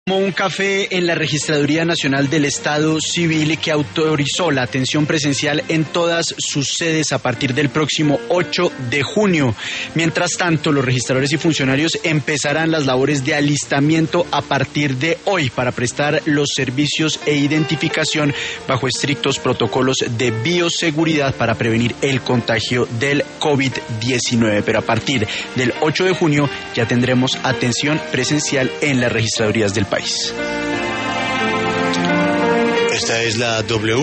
Un café en la Registraduría Nacional del Estado Civil que autorizó la atención presencial en todas sus sedes a partir del próximo 8 de junio. Mientras tanto, los registradores y funcionarios empezarán las labores de alistamiento a partir de hoy para prestar los servicios e identificación bajo estrictos protocolos de bioseguridad para prevenir el contagio del COVID-19. Pero a partir del 8 de junio ya tendremos atención presencial en las registradurías del país. Esta es la W.